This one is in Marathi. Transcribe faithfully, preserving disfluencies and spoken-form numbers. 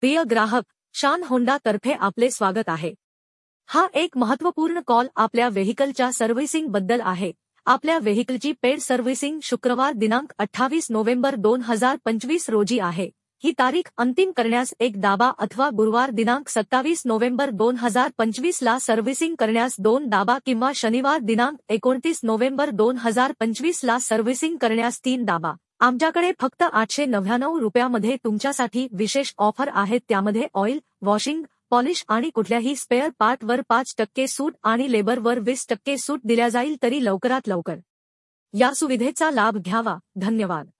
प्रिय ग्राहक, शान होंडा तर्फे आपले स्वागत आहे। हा एक महत्त्वपूर्ण कॉल आपल्या व्हेइकलच्या सर्व्हिसिंग बद्दल आहे। आपल्या व्हेइकलची पेड सर्व्हिसिंग शुक्रवार दिनांक अठ्ठावीस नोव्हेंबर दोन हजार पंचवीस रोजी आहे। ही तारीख अंतिम करण्यास एक दाबा अथवा गुरुवार दिनांक सत्तावीस नोव्हेंबर दोन हजार पंचवीस ला सर्व्हिसिंग करण्यास दोन दाबा किंवा शनिवार दिनांक एकोणतीस नोव्हेंबर दोन हजार पंचवीस ला सर्व्हिसिंग करण्यास तीन दाबा। आमच्याकडे फक्त आठशे नव्याण्णव रुपयामध्ये तुमच्यासाठी विशेष ऑफर आहेत, त्यामध्ये ऑइल, वॉशिंग, पॉलिश आणि कुठल्याही स्पेअर पार्टवर पाच टक्के सूट आणि लेबरवर वीस टक्के सूट दिल्या जाईल। तरी लवकरात लवकर या सुविधेचा लाभ घ्यावा। धन्यवाद।